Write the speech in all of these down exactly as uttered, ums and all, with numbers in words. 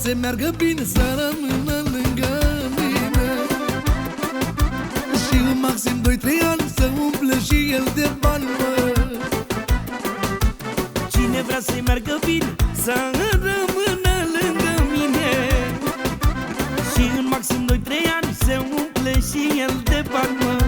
să meargă bine, să rămână lângă mine. Și în maxim doi trei ani să umple și el de bani, mă. Cine vrea să-i meargă bine, să rămână lângă mine. Și în maxim doi trei ani se umple și el de bani, mă.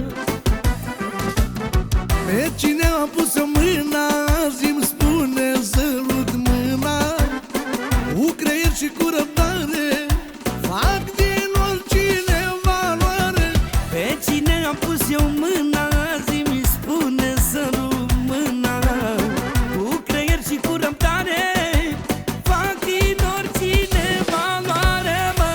Pe cine a pus-o mâna, azi îmi spune sărut mâna. Cu creier și cu răbdare fac din oricine valoare. Pe cine am pus eu mâna, azi mi spune sărut mâna. Cu creier și cu răbdare fac din oricine valoare, mă.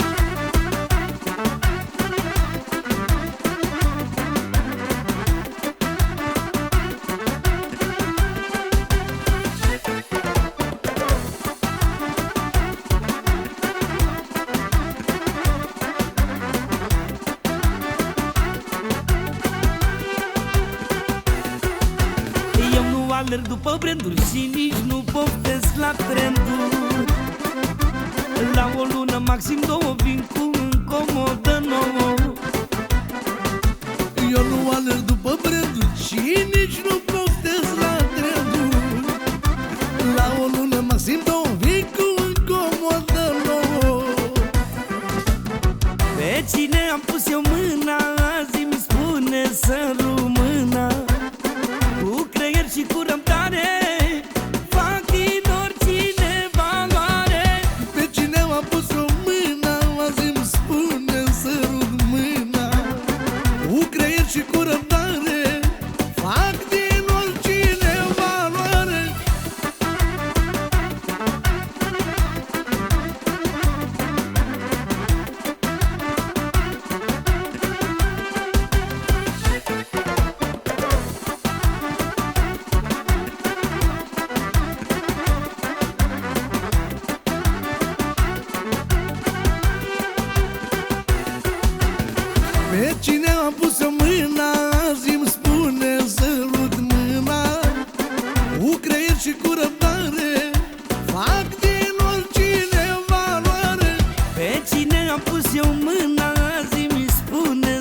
Alerg după branduri și nici nu poftesc la trenduri. La o lună, maxim două, vin cu încomodă nouă. Eu nu alerg după branduri și nici nu poftesc la trenduri. La o lună, maxim două, vin cu încomodă nouă. Pe cine am pus eu mâna, azi mi spune să rămână. Cu creier și cu răbdare fac din oricine valoare. Pe cine a pus-o mâna, azi îmi spune sărut mâna. Cu creier și cu răbdare fac din oricine valoare. Pe cine a pus-o mâna, azi îmi spune sărut mâna. Cu creier și cu răbdare fac din oricine valoare. Pe cine am pus eu mâna, azi mi spune